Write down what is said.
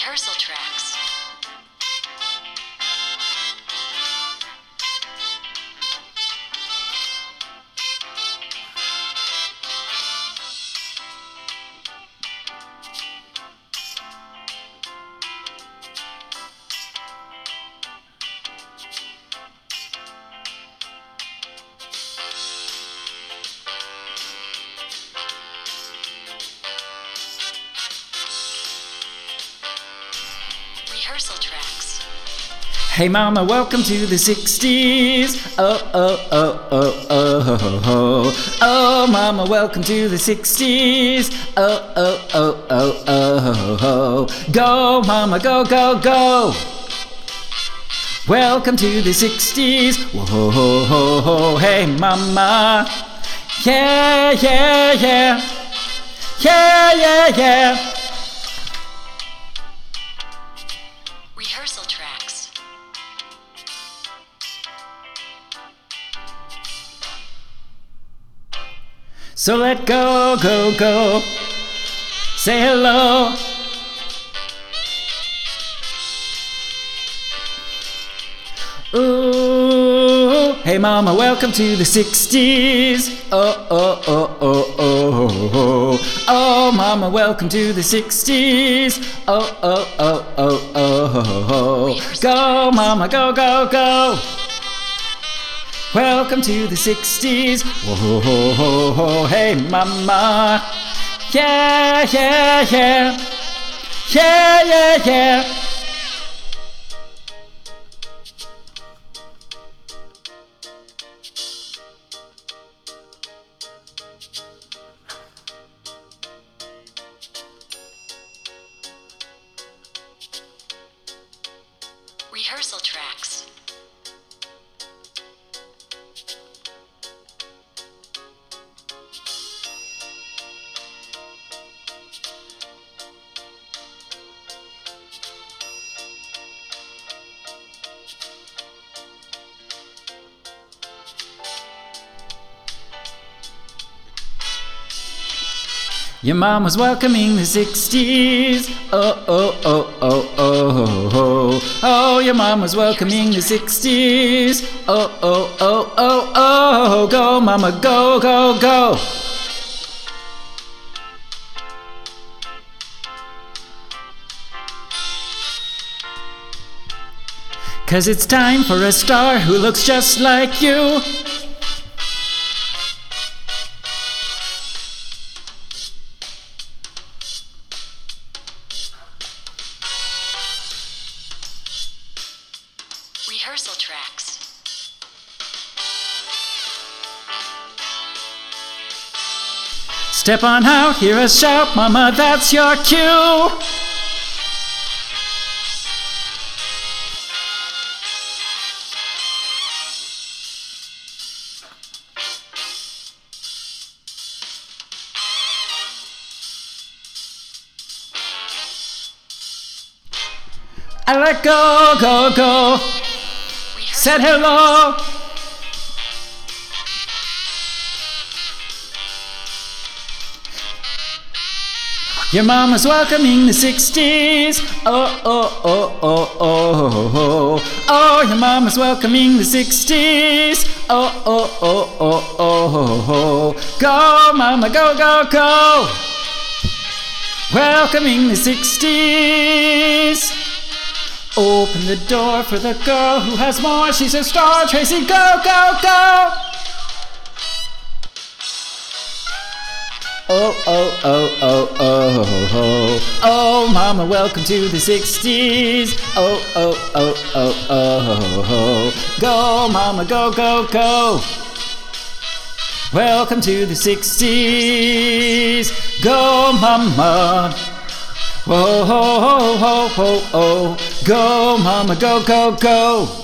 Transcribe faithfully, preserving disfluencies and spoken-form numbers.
Rehearsal tracks. Rehearsal tracks. Hey mama, welcome to the sixties. Oh, oh, oh, oh, oh, oh, oh. Oh mama, welcome to the sixties. Oh, oh, oh, oh, oh, oh. Go mama, go, go, go. Welcome to the sixties. Whoa, ho, ho, ho, ho. Hey mama. Yeah, yeah, yeah. Yeah, yeah, yeah. Rehearsal tracks. So let go, go, go. Say hello. Ooh, hey mama, welcome to the sixties. Oh, oh, oh, oh, oh, oh. Oh mama, welcome to the sixties. Oh, oh, oh, oh, oh, oh. Go mama, go, go, go. Welcome to the sixties. Whoa, ho, ho, ho, hey mama. Yeah, yeah, yeah. Yeah, yeah, yeah. Rehearsal tracks. Your mom was welcoming the sixties. Oh, oh, oh, oh, oh, oh. Oh, your mom was welcoming the sixties. Oh, oh, oh, oh, oh. Go, mama, go, go, go. Cause it's time for a star who looks just like you. Rehearsal tracks. Step on out, hear us shout, mama, that's your cue. I let go, go, go. Said hello. Your mama's welcoming the sixties. Oh, oh, oh, oh, oh, oh. Oh, your mama's welcoming the sixties. Oh, oh, oh, oh, oh, oh. Go, mama, go, go, go. Welcoming the sixties. Open the door for the girl who has more. She's a star, Tracy. Go, go, go. Oh, oh, oh, oh, oh, oh. Oh, mama, welcome to the sixties. Oh, oh, oh, oh, oh, oh. Go, mama, go, go, go. Welcome to the sixties. Go, mama. Whoa, ho, ho, ho, ho, ho. Go, mama, go, go, go.